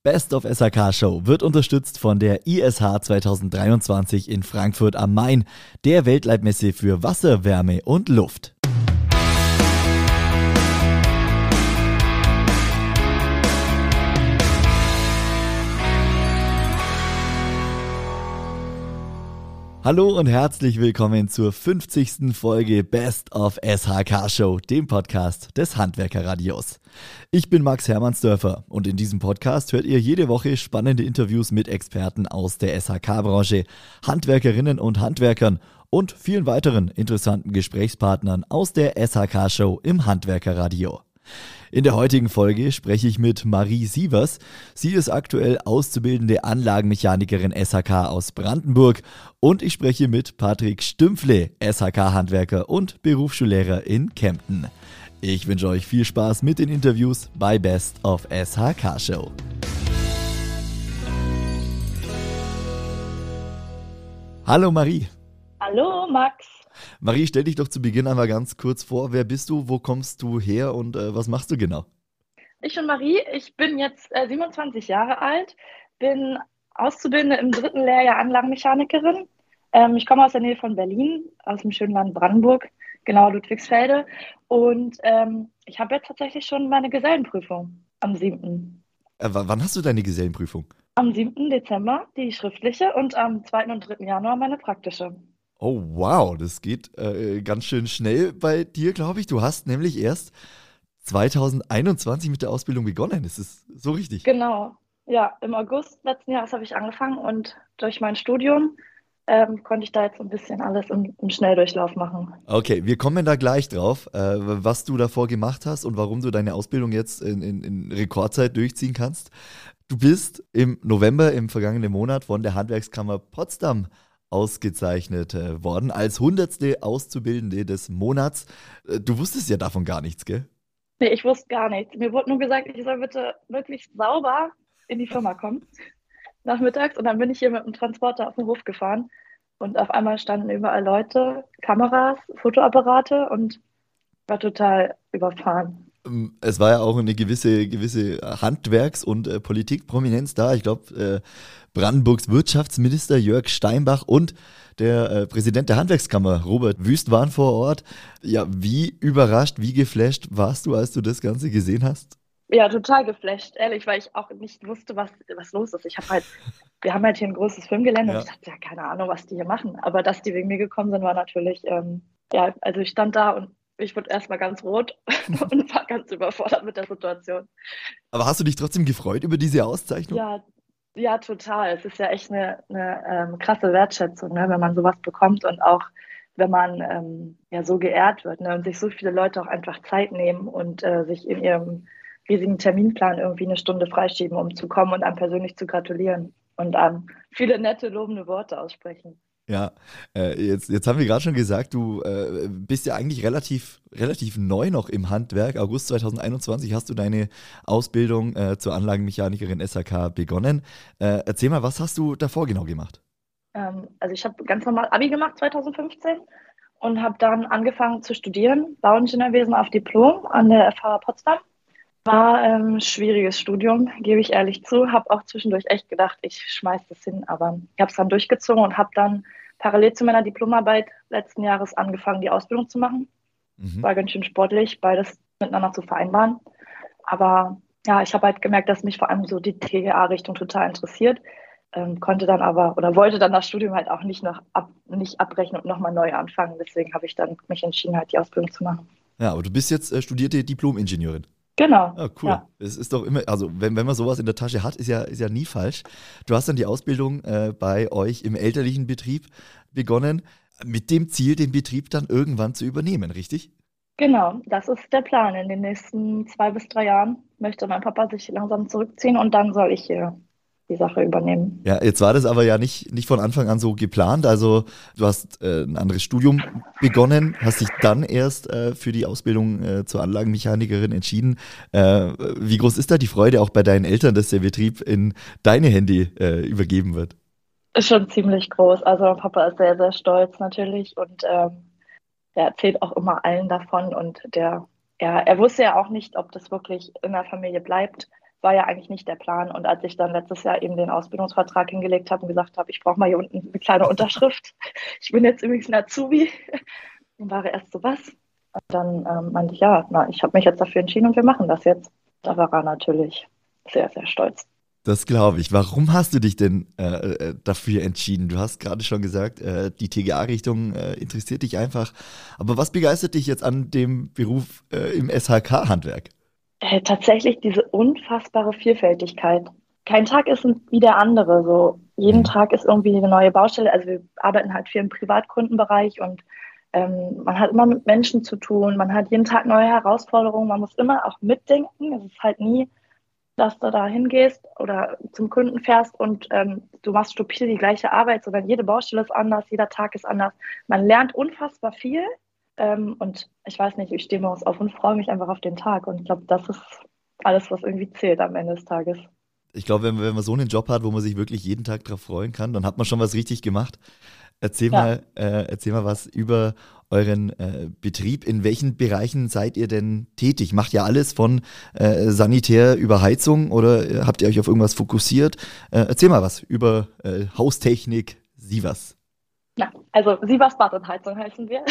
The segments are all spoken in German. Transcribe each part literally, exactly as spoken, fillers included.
Best of S H K Show wird unterstützt von der I S H zwanzig dreiundzwanzig in Frankfurt am Main, der Weltleitmesse für Wasser, Wärme und Luft. Hallo und herzlich willkommen zur fünfzigsten Folge Best of S H K Show, dem Podcast des Handwerkerradios. Ich bin Max Hermannsdörfer und in diesem Podcast hört ihr jede Woche spannende Interviews mit Experten aus der S H K-Branche, Handwerkerinnen und Handwerkern und vielen weiteren interessanten Gesprächspartnern aus der S H K Show im Handwerkerradio. In der heutigen Folge spreche ich mit Marie Sievers. Sie ist aktuell auszubildende Anlagenmechanikerin S H K aus Brandenburg und ich spreche mit Patrick Stümpfle, S H K-Handwerker und Berufsschullehrer in Kempten. Ich wünsche euch viel Spaß mit den Interviews bei Best of S H K Show. Hallo Marie. Hallo Max. Marie, stell dich doch zu Beginn einmal ganz kurz vor. Wer bist du, wo kommst du her und äh, was machst du genau? Ich bin Marie, ich bin jetzt äh, siebenundzwanzig Jahre alt, bin Auszubildende im dritten Lehrjahr Anlagenmechanikerin. Ähm, ich komme aus der Nähe von Berlin, aus dem schönen Land Brandenburg, genau Ludwigsfelde. Und ähm, ich habe jetzt tatsächlich schon meine Gesellenprüfung am siebten Äh, w- wann hast du deine Gesellenprüfung? Am siebten Dezember die schriftliche und am zweiten und dritten Januar meine praktische. Oh wow, das geht äh, ganz schön schnell bei dir, glaube ich. Du hast nämlich erst zwanzig einundzwanzig mit der Ausbildung begonnen. Ist das so richtig? Genau, ja, im August letzten Jahres habe ich angefangen und durch mein Studium ähm, konnte ich da jetzt ein bisschen alles im, im Schnelldurchlauf machen. Okay, wir kommen da gleich drauf, äh, was du davor gemacht hast und warum du deine Ausbildung jetzt in, in, in Rekordzeit durchziehen kannst. Du bist im November, im vergangenen Monat, von der Handwerkskammer Potsdam ausgezeichnet äh, worden als hundertste Auszubildende des Monats. Äh, du wusstest ja davon gar nichts, gell? Nee, ich wusste gar nichts. Mir wurde nur gesagt, ich soll bitte möglichst sauber in die Firma kommen, nachmittags. Und dann bin ich hier mit dem Transporter auf den Hof gefahren. Und auf einmal standen überall Leute, Kameras, Fotoapparate und war total überfahren. Ähm, Es war ja auch eine gewisse, gewisse Handwerks- und äh, Politikprominenz da. Ich glaube, äh, Brandenburgs Wirtschaftsminister Jörg Steinbach und der äh, Präsident der Handwerkskammer Robert Wüst waren vor Ort. Ja, wie überrascht, wie geflasht warst du, als du das Ganze gesehen hast? Ja, total geflasht, ehrlich, weil ich auch nicht wusste, was, was los ist. Ich habe halt, wir haben halt hier ein großes Filmgelände und Ja. ich dachte, ja, keine Ahnung, was die hier machen. Aber dass die wegen mir gekommen sind, war natürlich, ähm, ja, also ich stand da und ich wurde erstmal ganz rot und war ganz überfordert mit der Situation. Aber hast du dich trotzdem gefreut über diese Auszeichnung? Ja, ja, total. Es ist ja echt eine, eine ähm, krasse Wertschätzung, ne, wenn man sowas bekommt und auch wenn man ähm, ja so geehrt wird, ne, und sich so viele Leute auch einfach Zeit nehmen und äh, sich in ihrem riesigen Terminplan irgendwie eine Stunde freischieben, um zu kommen und einem persönlich zu gratulieren und ähm, viele nette, lobende Worte aussprechen. Ja, äh, jetzt, jetzt haben wir gerade schon gesagt, du äh, bist ja eigentlich relativ, relativ neu noch im Handwerk. August zwanzig einundzwanzig hast du deine Ausbildung äh, zur Anlagenmechanikerin S H K begonnen. Äh, erzähl mal, was hast du davor genau gemacht? Ähm, also ich habe ganz normal Abi gemacht zwanzig fünfzehn und habe dann angefangen zu studieren, Bauingenieurwesen auf Diplom an der F H Potsdam. War ein ähm, schwieriges Studium, gebe ich ehrlich zu. Habe auch zwischendurch echt gedacht, ich schmeiß das hin, aber ich habe es dann durchgezogen und habe dann parallel zu meiner Diplomarbeit letzten Jahres angefangen, die Ausbildung zu machen. Mhm. War ganz schön sportlich, beides miteinander zu vereinbaren. Aber ja, ich habe halt gemerkt, dass mich vor allem so die T G A-Richtung total interessiert. Ähm, konnte dann aber oder wollte dann das Studium halt auch nicht noch ab, nicht abbrechen und nochmal neu anfangen. Deswegen habe ich dann mich entschieden, halt die Ausbildung zu machen. Ja, aber du bist jetzt äh, studierte Diplom-Ingenieurin. Genau, Ah, cool. ja. Es ist doch immer, also wenn, wenn man sowas in der Tasche hat, ist ja, ist ja nie falsch. Du hast dann die Ausbildung äh, bei euch im elterlichen Betrieb begonnen, mit dem Ziel, den Betrieb dann irgendwann zu übernehmen, richtig? Genau, das ist der Plan. In den nächsten zwei bis drei Jahren möchte mein Papa sich langsam zurückziehen und dann soll ich hier die Sache übernehmen. Ja, jetzt war das aber ja nicht, nicht von Anfang an so geplant. Also du hast äh, ein anderes Studium begonnen, hast dich dann erst äh, für die Ausbildung äh, zur Anlagenmechanikerin entschieden. Äh, wie groß ist da die Freude auch bei deinen Eltern, dass der Betrieb in deine Hände äh, übergeben wird? Ist schon ziemlich groß. Also mein Papa ist sehr, sehr stolz natürlich und ähm, der erzählt auch immer allen davon und der, ja, er wusste ja auch nicht, ob das wirklich in der Familie bleibt. war ja eigentlich nicht der Plan. Und als ich dann letztes Jahr eben den Ausbildungsvertrag hingelegt habe und gesagt habe, ich brauche mal hier unten eine kleine Unterschrift. Ich bin jetzt übrigens ein Azubi. Und war er erst so, was? Und dann ähm, meinte ich, ja, na, ich habe mich jetzt dafür entschieden und wir machen das jetzt. Da war er natürlich sehr, sehr stolz. Das glaube ich. Warum hast du dich denn äh, äh, dafür entschieden? Du hast gerade schon gesagt, äh, die T G A-Richtung äh, interessiert dich einfach. Aber was begeistert dich jetzt an dem Beruf äh, im S H K-Handwerk? Äh, tatsächlich diese unfassbare Vielfältigkeit. Kein Tag ist wie der andere. So jeden Mhm. Tag ist irgendwie eine neue Baustelle. Also wir arbeiten halt viel im Privatkundenbereich und ähm, man hat immer mit Menschen zu tun. Man hat jeden Tag neue Herausforderungen. Man muss immer auch mitdenken. Es ist halt nie, dass du da hingehst oder zum Kunden fährst und ähm, du machst stupide die gleiche Arbeit, sondern jede Baustelle ist anders, jeder Tag ist anders. Man lernt unfassbar viel ähm, und ich weiß nicht, ich stehe morgens auf und freue mich einfach auf den Tag und ich glaube, das ist alles, was irgendwie zählt am Ende des Tages. Ich glaube, wenn, wenn man so einen Job hat, wo man sich wirklich jeden Tag drauf freuen kann, dann hat man schon was richtig gemacht. Erzähl Ja, mal, äh, erzähl mal was über euren äh, Betrieb. In welchen Bereichen seid ihr denn tätig? Macht ihr alles von äh, Sanitär über Heizung oder äh, habt ihr euch auf irgendwas fokussiert? Äh, erzähl mal was über äh, Haustechnik, Sievers. ja. Also Sievers Bad und Heizung heißen wir.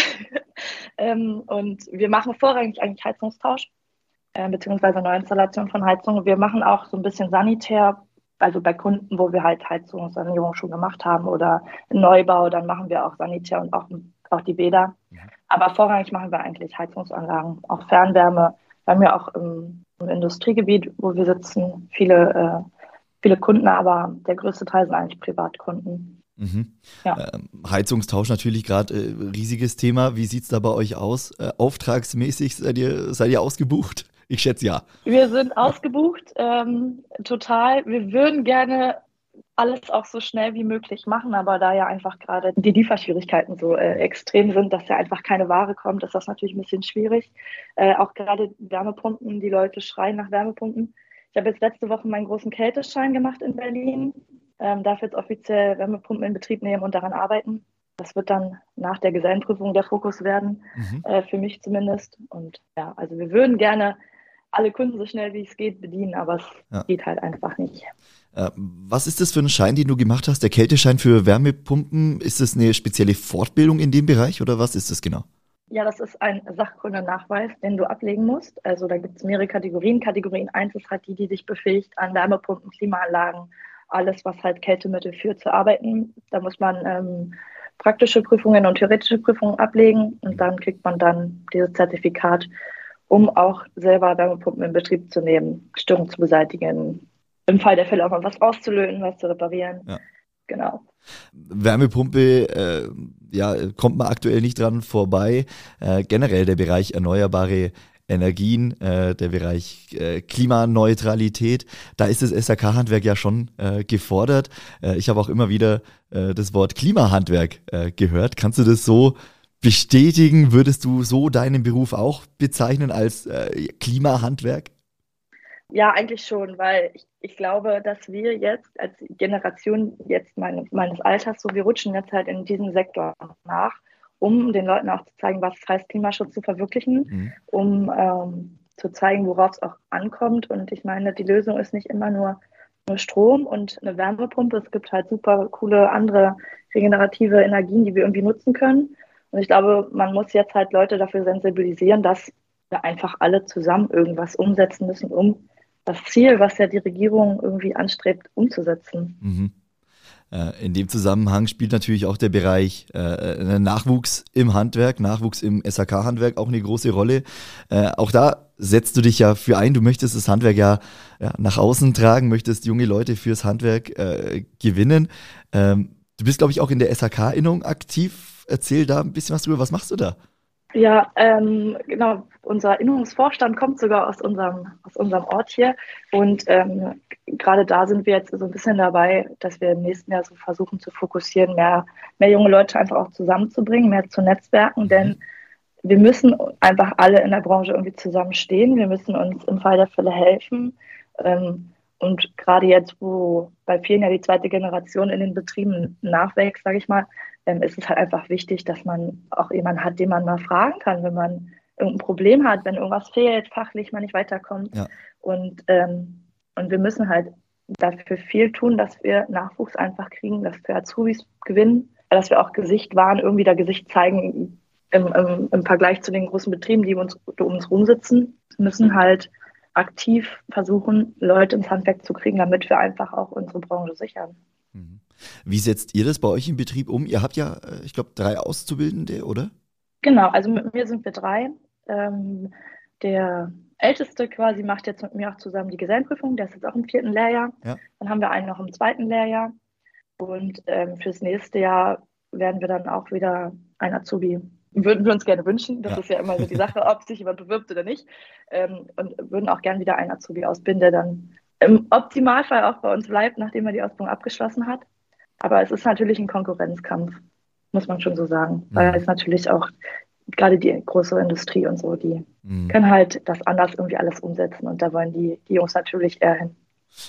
ähm, und wir machen vorrangig eigentlich Heizungstausch. äh, beziehungsweise Neuinstallation von Heizungen. Wir machen auch so ein bisschen Sanitär, also bei Kunden, wo wir halt Heizungssanierung schon gemacht haben oder einen Neubau, dann machen wir auch Sanitär und auch, auch die Bäder. Mhm. Aber vorrangig machen wir eigentlich Heizungsanlagen, auch Fernwärme. Wir haben ja auch im, im Industriegebiet, wo wir sitzen, viele, äh, viele Kunden, aber der größte Teil sind eigentlich Privatkunden. Mhm. Ja. Ähm, Heizungstausch natürlich gerade äh, riesiges Thema. Wie sieht's da bei euch aus? Äh, auftragsmäßig seid ihr, seid ihr ausgebucht? Ich schätze ja. Wir sind ausgebucht, ähm, total. Wir würden gerne alles auch so schnell wie möglich machen, aber da ja einfach gerade die Lieferschwierigkeiten so äh, extrem sind, dass ja einfach keine Ware kommt, ist das natürlich ein bisschen schwierig. Äh, auch gerade Wärmepumpen, die Leute schreien nach Wärmepumpen. Ich habe jetzt letzte Woche meinen großen Kälteschein gemacht in Berlin, ähm, darf jetzt offiziell Wärmepumpen in Betrieb nehmen und daran arbeiten. Das wird dann nach der Gesellenprüfung der Fokus werden, Mhm. äh, für mich zumindest. Und ja, also wir würden gerne alle Kunden so schnell wie es geht bedienen, aber es Ja. geht halt einfach nicht. Äh, was ist das für ein Schein, den du gemacht hast? Der Kälteschein für Wärmepumpen? Ist das eine spezielle Fortbildung in dem Bereich oder was ist das genau? Ja, das ist ein Sachkundenachweis, den du ablegen musst. Also da gibt es mehrere Kategorien. Kategorien eins ist halt die, die dich befähigt, an Wärmepumpen, Klimaanlagen, alles, was halt Kältemittel führt, zu arbeiten. Da muss man ähm, praktische Prüfungen und theoretische Prüfungen ablegen und dann kriegt man dann dieses Zertifikat, um auch selber Wärmepumpen in Betrieb zu nehmen, Störungen zu beseitigen, im Fall der Fälle auch mal was auszulöten, was zu reparieren. Ja. Genau. Wärmepumpe, äh, ja, kommt man aktuell nicht dran vorbei. Äh, generell der Bereich erneuerbare Energien, äh, der Bereich äh, Klimaneutralität, da ist das S H K-Handwerk ja schon äh, gefordert. Äh, ich habe auch immer wieder äh, das Wort Klimahandwerk äh, gehört. Kannst du das so bestätigen? Würdest du so deinen Beruf auch bezeichnen als äh, Klimahandwerk? Ja, eigentlich schon, weil ich, ich glaube, dass wir jetzt als Generation jetzt meine, meines Alters, so wir rutschen jetzt halt in diesen Sektor nach, um den Leuten auch zu zeigen, was es heißt, Klimaschutz zu verwirklichen, Mhm. um ähm, zu zeigen, worauf es auch ankommt. Und ich meine, die Lösung ist nicht immer nur, nur Strom und eine Wärmepumpe. Es gibt halt super coole andere regenerative Energien, die wir irgendwie nutzen können. Und ich glaube, man muss jetzt halt Leute dafür sensibilisieren, dass wir einfach alle zusammen irgendwas umsetzen müssen, um das Ziel, was ja die Regierung irgendwie anstrebt, umzusetzen. Mhm. Äh, In dem Zusammenhang spielt natürlich auch der Bereich äh, Nachwuchs im Handwerk, Nachwuchs im S H K-Handwerk auch eine große Rolle. Äh, auch da setzt du dich ja für ein, du möchtest das Handwerk ja, ja nach außen tragen, möchtest junge Leute fürs Handwerk äh, gewinnen. Ähm, du bist, glaube ich, auch in der S H K-Innung aktiv. Erzähl da ein bisschen was drüber. Was machst du da? Ja, ähm, genau. Unser Erinnerungsvorstand kommt sogar aus unserem, aus unserem Ort hier. Und ähm, gerade da sind wir jetzt so ein bisschen dabei, dass wir im nächsten Jahr so versuchen zu fokussieren, mehr, mehr junge Leute einfach auch zusammenzubringen, mehr zu netzwerken. Mhm. Denn wir müssen einfach alle in der Branche irgendwie zusammenstehen. Wir müssen uns im Fall der Fälle helfen. Ähm, und gerade jetzt, wo bei vielen ja die zweite Generation in den Betrieben nachwächst, sage ich mal, ähm, ist es halt einfach wichtig, dass man auch jemanden hat, den man mal fragen kann, wenn man irgendein Problem hat, wenn irgendwas fehlt, fachlich man nicht weiterkommt. Ja. Und ähm, Und wir müssen halt dafür viel tun, dass wir Nachwuchs einfach kriegen, dass wir Azubis gewinnen, dass wir auch Gesicht wahren, irgendwie da Gesicht zeigen im, im, im Vergleich zu den großen Betrieben, die um uns, um uns rumsitzen. Wir müssen halt aktiv versuchen, Leute ins Handwerk zu kriegen, damit wir einfach auch unsere Branche sichern. Wie setzt ihr das bei euch im Betrieb um? Ihr habt ja, ich glaube, drei Auszubildende, oder? Genau, also mit mir sind wir drei. Ähm, der Älteste quasi macht jetzt mit mir auch zusammen die Gesellenprüfung, der ist jetzt auch im vierten Lehrjahr. Ja. Dann haben wir einen noch im zweiten Lehrjahr. Und ähm, fürs nächste Jahr werden wir dann auch wieder ein Azubi. Würden wir uns gerne wünschen. Das Ja. ist ja immer so die Sache, ob sich jemand bewirbt oder nicht. Ähm, und würden auch gerne wieder einen Azubi ausbilden, der dann im Optimalfall auch bei uns bleibt, nachdem er die Ausbildung abgeschlossen hat. Aber es ist natürlich ein Konkurrenzkampf, muss man schon so sagen. Mhm. Weil es natürlich auch gerade die große Industrie und so, die Mhm. können halt das anders irgendwie alles umsetzen. Und da wollen die, die Jungs natürlich eher hin.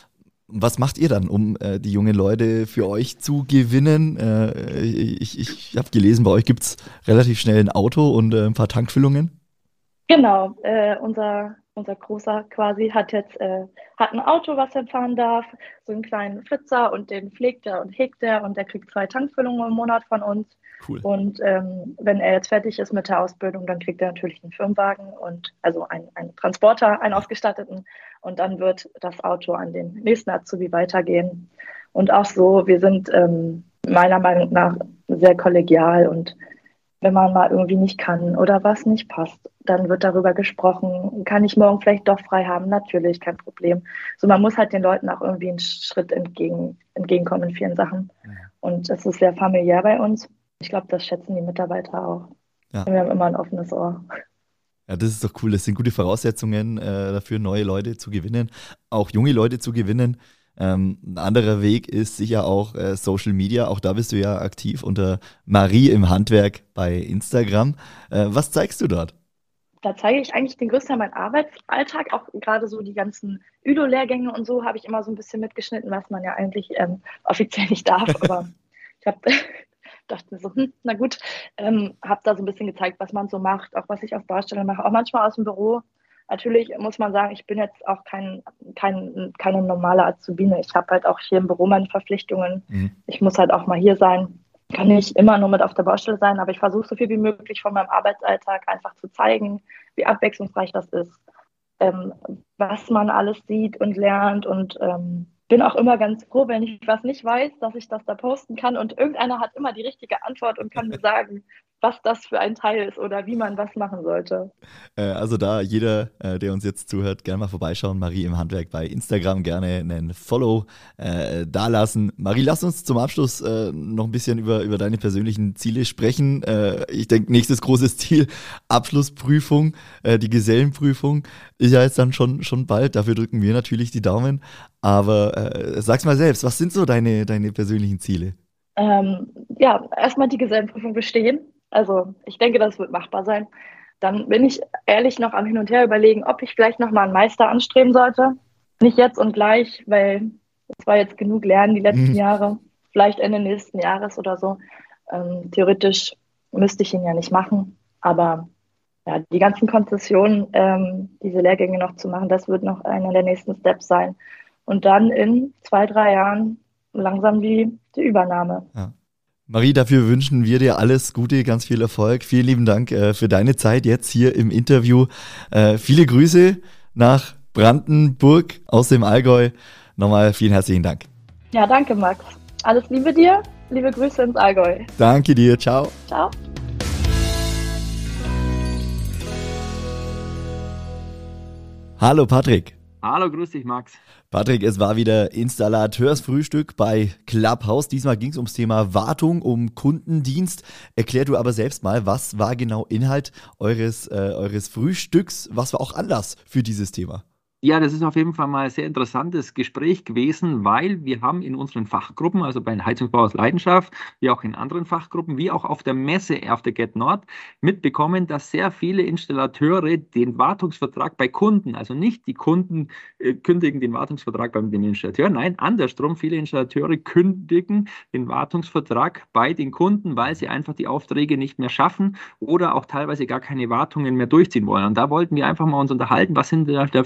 Was macht ihr dann, um äh, die jungen Leute für euch zu gewinnen? Äh, ich ich habe gelesen, bei euch gibt es relativ schnell ein Auto und äh, ein paar Tankfüllungen. Genau, äh, unser, unser Großer quasi hat jetzt äh, hat ein Auto, was er fahren darf, so einen kleinen Flitzer, und den pflegt er und hegt er, und der kriegt zwei Tankfüllungen im Monat von uns. Cool. Und ähm, wenn er jetzt fertig ist mit der Ausbildung, dann kriegt er natürlich einen Firmenwagen und also einen, einen Transporter, einen ausgestatteten, und dann wird das Auto an den nächsten Azubi weitergehen. Und auch so, wir sind ähm, meiner Meinung nach sehr kollegial, und wenn man mal irgendwie nicht kann oder was nicht passt, dann wird darüber gesprochen. Kann ich morgen vielleicht doch frei haben? Natürlich, kein Problem. So, man muss halt den Leuten auch irgendwie einen Schritt entgegen, entgegenkommen in vielen Sachen. Ja. Und es ist sehr familiär bei uns. Ich glaube, das schätzen die Mitarbeiter auch. Ja. Wir haben immer ein offenes Ohr. Ja, das ist doch cool. Das sind gute Voraussetzungen äh, dafür, neue Leute zu gewinnen, auch junge Leute zu gewinnen. Ähm, ein anderer Weg ist sicher auch äh, Social Media. Auch da bist du ja aktiv unter Marie im Handwerk bei Instagram. Äh, was zeigst du dort? Da zeige ich eigentlich den größten Teil meinen Arbeitsalltag, auch gerade so die ganzen Üdo-Lehrgänge und so habe ich immer so ein bisschen mitgeschnitten, was man ja eigentlich ähm, offiziell nicht darf. Aber ich habe dachte mir so, hm, na gut, ähm, habe da so ein bisschen gezeigt, was man so macht, auch was ich auf Baustelle mache, auch manchmal aus dem Büro. Natürlich muss man sagen, ich bin jetzt auch kein, kein, keine normale Azubine. Ich habe halt auch hier im Büro meine Verpflichtungen. Mhm. Ich muss halt auch mal hier sein. Kann nicht immer nur mit auf der Baustelle sein, aber ich versuche so viel wie möglich von meinem Arbeitsalltag einfach zu zeigen, wie abwechslungsreich das ist, ähm, was man alles sieht und lernt, und ähm, bin auch immer ganz froh, wenn ich was nicht weiß, dass ich das da posten kann, und irgendeiner hat immer die richtige Antwort und kann mir sagen, was das für ein Teil ist oder wie man was machen sollte. Äh, also da jeder, äh, der uns jetzt zuhört, gerne mal vorbeischauen. Marie im Handwerk bei Instagram, gerne einen Follow äh, dalassen. Marie, lass uns zum Abschluss äh, noch ein bisschen über, über deine persönlichen Ziele sprechen. Äh, ich denke, nächstes großes Ziel, Abschlussprüfung, äh, die Gesellenprüfung ist ja jetzt dann schon, schon bald. Dafür drücken wir natürlich die Daumen. Aber äh, sag's mal selbst, was sind so deine, deine persönlichen Ziele? Ähm, ja, erstmal die Gesellenprüfung bestehen. Also ich denke, das wird machbar sein. Dann bin ich ehrlich noch am Hin und Her überlegen, ob ich vielleicht nochmal einen Meister anstreben sollte. Nicht jetzt und gleich, weil es war jetzt genug Lernen die letzten mhm. Jahre. Vielleicht Ende nächsten Jahres oder so. Ähm, theoretisch müsste ich ihn ja nicht machen. Aber ja, die ganzen Konzessionen, ähm, diese Lehrgänge noch zu machen, das wird noch einer der nächsten Steps sein. Und dann in zwei, drei Jahren langsam die, die Übernahme. Ja. Marie, dafür wünschen wir dir alles Gute, ganz viel Erfolg. Vielen lieben Dank äh, für deine Zeit jetzt hier im Interview. Äh, viele Grüße nach Brandenburg aus dem Allgäu. Nochmal vielen herzlichen Dank. Ja, danke Max. Alles Liebe dir, liebe Grüße ins Allgäu. Danke dir, ciao. Ciao. Hallo Patrick. Hallo, grüß dich, Max. Patrick, es war wieder Installateursfrühstück bei Clubhouse. Diesmal ging es ums Thema Wartung, um Kundendienst. Erklär du aber selbst mal, was war genau Inhalt eures, äh, eures Frühstücks? Was war auch Anlass für dieses Thema? Ja, das ist auf jeden Fall mal ein sehr interessantes Gespräch gewesen, weil wir haben in unseren Fachgruppen, also bei Heizungsbau aus Leidenschaft, wie auch in anderen Fachgruppen, wie auch auf der Messe auf der Get Nord mitbekommen, dass sehr viele Installateure den Wartungsvertrag bei Kunden, also nicht die Kunden äh, kündigen den Wartungsvertrag beim dem Installateur, nein, andersrum, viele Installateure kündigen den Wartungsvertrag bei den Kunden, weil sie einfach die Aufträge nicht mehr schaffen oder auch teilweise gar keine Wartungen mehr durchziehen wollen. Und da wollten wir einfach mal uns unterhalten, was sind da für Möglichkeiten,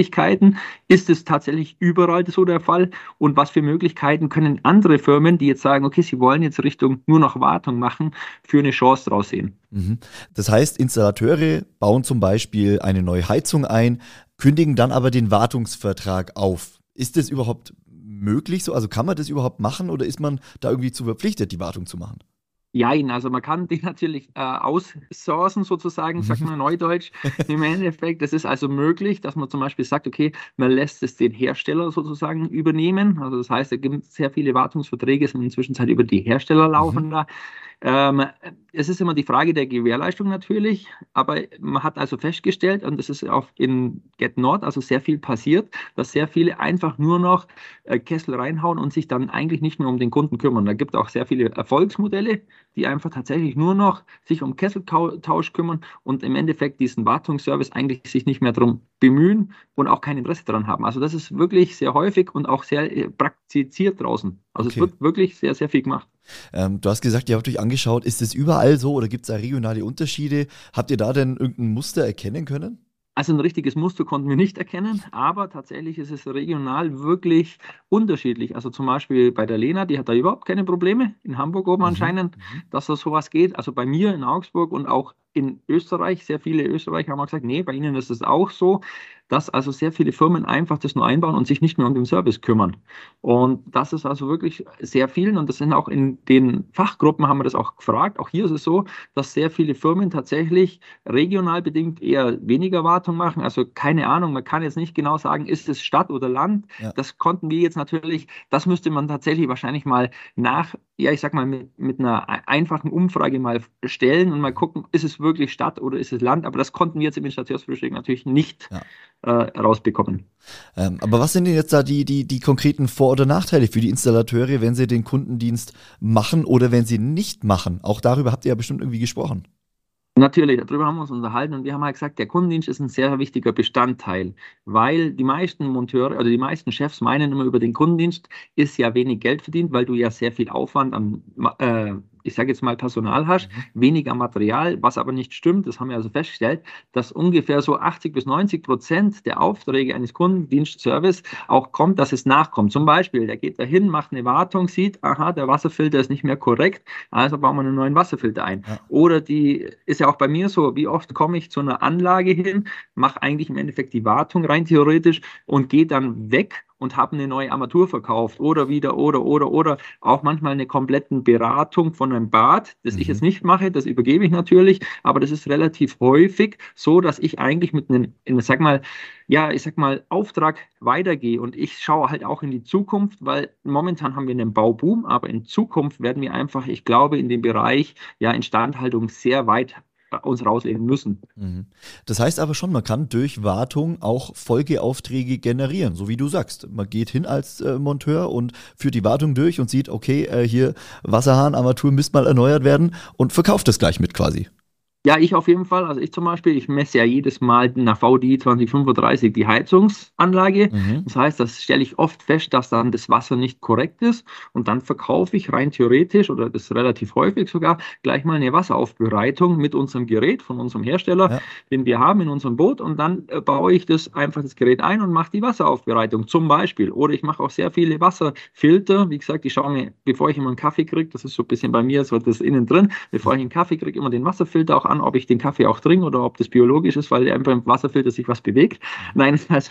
Möglichkeiten? Ist es tatsächlich überall so der Fall? Und was für Möglichkeiten können andere Firmen, die jetzt sagen, okay, sie wollen jetzt Richtung nur noch Wartung machen, für eine Chance draus sehen? Mhm. Das heißt, Installateure bauen zum Beispiel eine neue Heizung ein, kündigen dann aber den Wartungsvertrag auf. Ist das überhaupt möglich so? Also kann man das überhaupt machen oder ist man da irgendwie zu verpflichtet, die Wartung zu machen? Jein, also man kann die natürlich äh, aussourcen sozusagen, sagt man neudeutsch. Im Endeffekt, das ist also möglich, dass man zum Beispiel sagt, okay, man lässt es den Hersteller sozusagen übernehmen. Also das heißt, da gibt es sehr viele Wartungsverträge, sind inzwischen halt über die Hersteller laufen Mhm. da. Ähm, es ist immer die Frage der Gewährleistung natürlich, aber man hat also festgestellt, und das ist auch in Get Nord also sehr viel passiert, dass sehr viele einfach nur noch äh, Kessel reinhauen und sich dann eigentlich nicht mehr um den Kunden kümmern. Da gibt es auch sehr viele Erfolgsmodelle, die einfach tatsächlich nur noch sich um Kesseltausch kümmern und im Endeffekt diesen Wartungsservice eigentlich sich nicht mehr darum bemühen und auch kein Interesse daran haben. Also das ist wirklich sehr häufig und auch sehr äh, praktiziert draußen. Also es Okay. wird wirklich sehr, sehr viel gemacht. Ähm, du hast gesagt, ihr habt euch angeschaut, ist es überall so oder gibt es da regionale Unterschiede? Habt ihr da denn irgendein Muster erkennen können? Also ein richtiges Muster konnten wir nicht erkennen, aber tatsächlich ist es regional wirklich unterschiedlich. Also zum Beispiel bei der Lena, die hat da überhaupt keine Probleme, in Hamburg oben Mhm. anscheinend, Mhm. dass da sowas geht. Also bei mir in Augsburg und auch in Österreich, sehr viele Österreicher haben auch gesagt, nee, bei ihnen ist es auch so, dass also sehr viele Firmen einfach das nur einbauen und sich nicht mehr um den Service kümmern. Und das ist also wirklich sehr vielen und das sind auch in den Fachgruppen, haben wir das auch gefragt. Auch hier ist es so, dass sehr viele Firmen tatsächlich regional bedingt eher weniger Wartung machen. Also keine Ahnung, man kann jetzt nicht genau sagen, ist es Stadt oder Land. Ja. Das konnten wir jetzt natürlich, das müsste man tatsächlich wahrscheinlich mal nach, ja, ich sag mal, mit, mit einer einfachen Umfrage mal stellen und mal gucken, ist es wirklich Stadt oder ist es Land? Aber das konnten wir jetzt im Installationsfrühstück natürlich nicht Ja. äh, rausbekommen. Ähm, aber was sind denn jetzt da die, die, die konkreten Vor- oder Nachteile für die Installateure, wenn sie den Kundendienst machen oder wenn sie nicht machen? Auch darüber habt ihr ja bestimmt irgendwie gesprochen. Natürlich, darüber haben wir uns unterhalten und wir haben halt gesagt, der Kundendienst ist ein sehr wichtiger Bestandteil, weil die meisten Monteure oder die meisten Chefs meinen immer, über den Kundendienst ist ja wenig Geld verdient, weil du ja sehr viel Aufwand an, äh, ich sage jetzt mal Personal hast, Mhm. weniger Material, was aber nicht stimmt. Das haben wir also festgestellt, dass ungefähr so achtzig bis neunzig Prozent der Aufträge eines Kundendienstservice auch kommt, dass es nachkommt. Zum Beispiel, der geht dahin, macht eine Wartung, sieht, aha, der Wasserfilter ist nicht mehr korrekt, also bauen wir einen neuen Wasserfilter ein. Ja. Oder die ist ja auch bei mir so, wie oft komme ich zu einer Anlage hin, mache eigentlich im Endeffekt die Wartung rein theoretisch und gehe dann weg und habe eine neue Armatur verkauft oder wieder oder oder oder auch manchmal eine komplette Beratung von einem Bad, das ich Mhm. jetzt nicht mache, das übergebe ich natürlich, aber das ist relativ häufig so, dass ich eigentlich mit einem, ich sag mal, ja, ich sag mal, Auftrag weitergehe und ich schaue halt auch in die Zukunft, weil momentan haben wir einen Bauboom, aber in Zukunft werden wir einfach, ich glaube, in dem Bereich ja Instandhaltung sehr weit uns rauslehnen müssen. Mhm. Das heißt aber schon, man kann durch Wartung auch Folgeaufträge generieren, so wie du sagst. Man geht hin als äh, Monteur und führt die Wartung durch und sieht, okay, äh, hier Wasserhahn, Armatur müsste mal erneuert werden und verkauft das gleich mit quasi. Ja, ich auf jeden Fall. Also ich zum Beispiel, ich messe ja jedes Mal nach V D I zwanzig fünfunddreißig die Heizungsanlage. Mhm. Das heißt, das stelle ich oft fest, dass dann das Wasser nicht korrekt ist und dann verkaufe ich rein theoretisch oder das ist relativ häufig sogar gleich mal eine Wasseraufbereitung mit unserem Gerät von unserem Hersteller, Ja. den wir haben in unserem Boot und dann äh, baue ich das einfach das Gerät ein und mache die Wasseraufbereitung zum Beispiel. Oder ich mache auch sehr viele Wasserfilter. Wie gesagt, ich schaue mir, bevor ich immer einen Kaffee kriege, das ist so ein bisschen bei mir so das innen drin, bevor ich einen Kaffee kriege, immer den Wasserfilter auch an, ob ich den Kaffee auch trinke oder ob das biologisch ist, weil einfach im Wasserfilter sich was bewegt. Nein, also,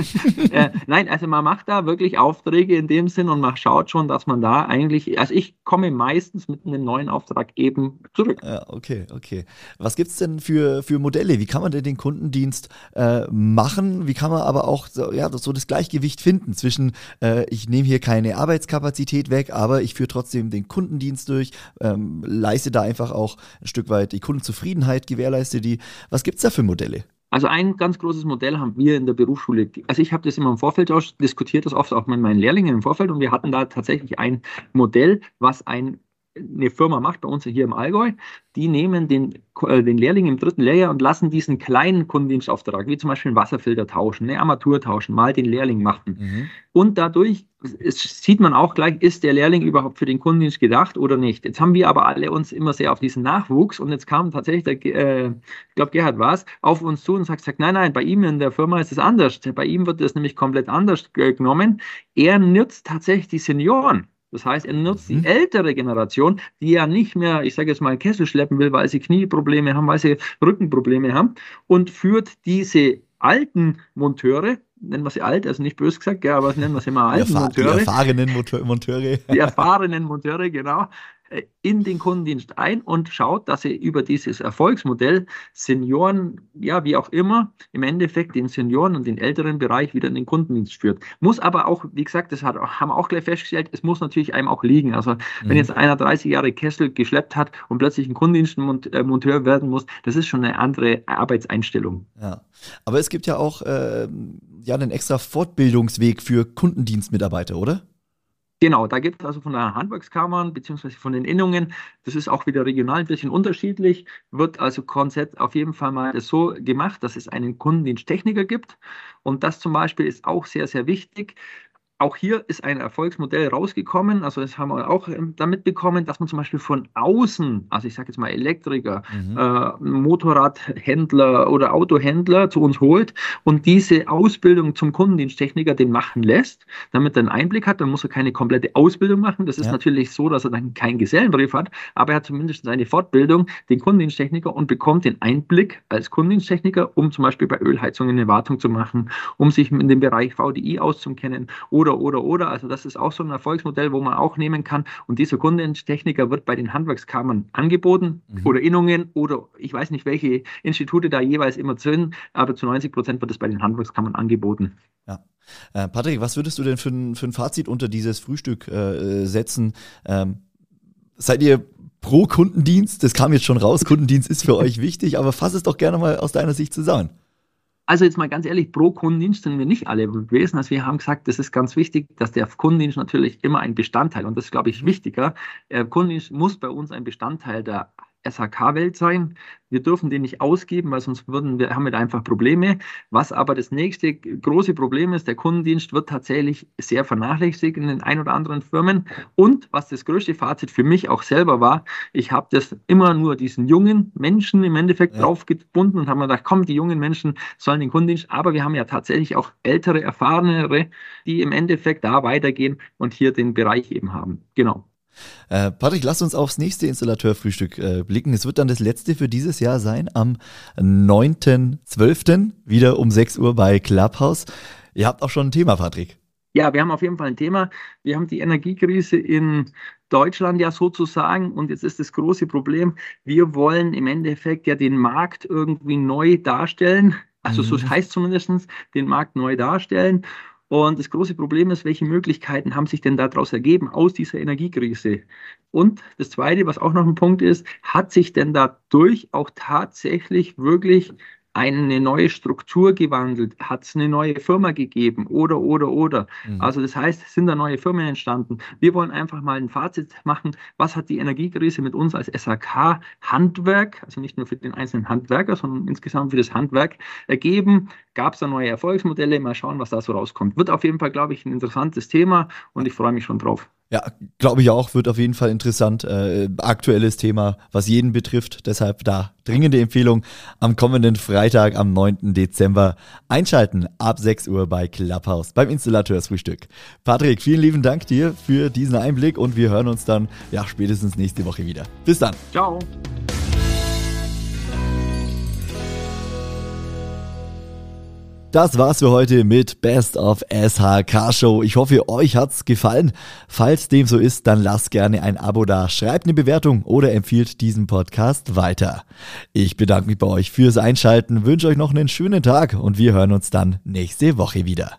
äh, nein, also man macht da wirklich Aufträge in dem Sinn und man schaut schon, dass man da eigentlich, also ich komme meistens mit einem neuen Auftrag eben zurück. Ja, okay, okay. Was gibt es denn für, für Modelle? Wie kann man denn den Kundendienst äh, machen? Wie kann man aber auch so, ja, so das Gleichgewicht finden zwischen, äh, ich nehme hier keine Arbeitskapazität weg, aber ich führe trotzdem den Kundendienst durch, ähm, leiste da einfach auch ein Stück weit die Kundenzufriedenheit, gewährleiste die. Was gibt es da für Modelle? Also ein ganz großes Modell haben wir in der Berufsschule. Also ich habe das immer im Vorfeld auch diskutiert, das oft auch mit meinen Lehrlingen im Vorfeld und wir hatten da tatsächlich ein Modell, was ein eine Firma macht, bei uns hier im Allgäu, die nehmen den, äh, den Lehrling im dritten Lehrjahr und lassen diesen kleinen Kundendienstauftrag, wie zum Beispiel einen Wasserfilter tauschen, eine Armatur tauschen, mal den Lehrling machen. Mhm. Und dadurch es sieht man auch gleich, ist der Lehrling überhaupt für den Kundendienst gedacht oder nicht. Jetzt haben wir aber alle uns immer sehr auf diesen Nachwuchs und jetzt kam tatsächlich, der, äh, ich glaube Gerhard war es, auf uns zu und sagt, sagt, nein, nein, bei ihm in der Firma ist es anders. Bei ihm wird das nämlich komplett anders genommen. Er nutzt tatsächlich die Senioren. Das heißt, er nutzt mhm. die ältere Generation, die ja nicht mehr, ich sage jetzt mal, Kessel schleppen will, weil sie Knieprobleme haben, weil sie Rückenprobleme haben und führt diese alten Monteure, nennen wir sie alt, also nicht böse gesagt, ja, aber nennen wir sie mal alten Monteure. Die erfahrenen Monteure. Die erfahrenen Monteure, genau, in den Kundendienst ein und schaut, dass sie über dieses Erfolgsmodell Senioren, ja, wie auch immer, im Endeffekt den Senioren und den älteren Bereich wieder in den Kundendienst führt. Muss aber auch, wie gesagt, das hat, haben wir auch gleich festgestellt, es muss natürlich einem auch liegen. Also, wenn mhm. jetzt einer dreißig Jahre Kessel geschleppt hat und plötzlich ein Kundendienstmonteur werden muss, das ist schon eine andere Arbeitseinstellung. Ja, aber es gibt ja auch äh, ja, einen extra Fortbildungsweg für Kundendienstmitarbeiter, oder? Genau, da gibt es also von der Handwerkskammern beziehungsweise von den Innungen, das ist auch wieder regional ein bisschen unterschiedlich, wird also Konzept auf jeden Fall mal so gemacht, dass es einen Kundendiensttechniker gibt und das zum Beispiel ist auch sehr, sehr wichtig. Auch hier ist ein Erfolgsmodell rausgekommen, also das haben wir auch damit bekommen, dass man zum Beispiel von außen, also ich sage jetzt mal Elektriker, mhm. äh, Motorradhändler oder Autohändler zu uns holt und diese Ausbildung zum Kundendiensttechniker den machen lässt, damit er einen Einblick hat, dann muss er keine komplette Ausbildung machen, das ist ja. natürlich so, dass er dann keinen Gesellenbrief hat, aber er hat zumindest eine Fortbildung, den Kundendiensttechniker und bekommt den Einblick als Kundendiensttechniker, um zum Beispiel bei Ölheizungen eine Wartung zu machen, um sich in dem Bereich V D I auszukennen oder Oder, oder, also das ist auch so ein Erfolgsmodell, wo man auch nehmen kann. Und dieser Kundendiensttechniker wird bei den Handwerkskammern angeboten mhm. oder Innungen oder ich weiß nicht, welche Institute da jeweils immer sind, aber zu neunzig Prozent wird es bei den Handwerkskammern angeboten. Ja. Äh, Patrick, was würdest du denn für ein, für ein Fazit unter dieses Frühstück äh, setzen? Ähm, seid ihr pro Kundendienst? Das kam jetzt schon raus, Kundendienst ist für euch wichtig, aber fass es doch gerne mal aus deiner Sicht zusammen. Also jetzt mal ganz ehrlich, pro Kundendienst sind wir nicht alle gewesen. Also wir haben gesagt, das ist ganz wichtig, dass der Kundendienst natürlich immer ein Bestandteil, und das ist, glaube ich, wichtiger, der Kundendienst muss bei uns ein Bestandteil der S H K-Welt sein. Wir dürfen den nicht ausgeben, weil sonst würden wir, haben wir da einfach Probleme. Was aber das nächste große Problem ist, der Kundendienst wird tatsächlich sehr vernachlässigt in den ein oder anderen Firmen. Und was das größte Fazit für mich auch selber war, ich habe das immer nur diesen jungen Menschen im Endeffekt ja. drauf gebunden und habe mir gedacht, komm, die jungen Menschen sollen den Kundendienst, aber wir haben ja tatsächlich auch ältere, erfahrenere, die im Endeffekt da weitergehen und hier den Bereich eben haben. Genau. Äh, Patrick, lass uns aufs nächste Installateurfrühstück äh, blicken. Es wird dann das letzte für dieses Jahr sein, am neunten zwölften wieder um sechs Uhr bei Clubhouse. Ihr habt auch schon ein Thema, Patrick. Ja, wir haben auf jeden Fall ein Thema. Wir haben die Energiekrise in Deutschland ja sozusagen und jetzt ist das große Problem, wir wollen im Endeffekt ja den Markt irgendwie neu darstellen. Also so heißt zumindest, den Markt neu darstellen. Und das große Problem ist, welche Möglichkeiten haben sich denn daraus ergeben aus dieser Energiekrise? Und das Zweite, was auch noch ein Punkt ist, hat sich denn dadurch auch tatsächlich wirklich eine neue Struktur gewandelt? Hat es eine neue Firma gegeben? Oder, oder, oder. Mhm. Also das heißt, sind da neue Firmen entstanden? Wir wollen einfach mal ein Fazit machen. Was hat die Energiekrise mit uns als S H K-Handwerk, also nicht nur für den einzelnen Handwerker, sondern insgesamt für das Handwerk ergeben? Gab es da neue Erfolgsmodelle? Mal schauen, was da so rauskommt. Wird auf jeden Fall, glaube ich, ein interessantes Thema und ich freue mich schon drauf. Ja, glaube ich auch, wird auf jeden Fall interessant. Äh, aktuelles Thema, was jeden betrifft. Deshalb da dringende Empfehlung am kommenden Freitag, am neunten Dezember einschalten ab sechs Uhr bei Clubhouse beim Installateursfrühstück. Patrick, vielen lieben Dank dir für diesen Einblick und wir hören uns dann ja spätestens nächste Woche wieder. Bis dann. Ciao. Das war's für heute mit Best of S H K Show. Ich hoffe, euch hat's gefallen. Falls dem so ist, dann lasst gerne ein Abo da, schreibt eine Bewertung oder empfiehlt diesen Podcast weiter. Ich bedanke mich bei euch fürs Einschalten, wünsche euch noch einen schönen Tag und wir hören uns dann nächste Woche wieder.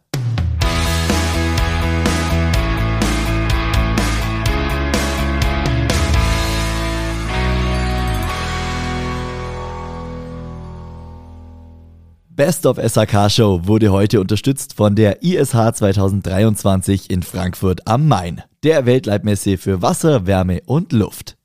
Best of S H K Show wurde heute unterstützt von der I S H zwanzig dreiundzwanzig in Frankfurt am Main. der Weltleitmesse für Wasser, Wärme und Luft.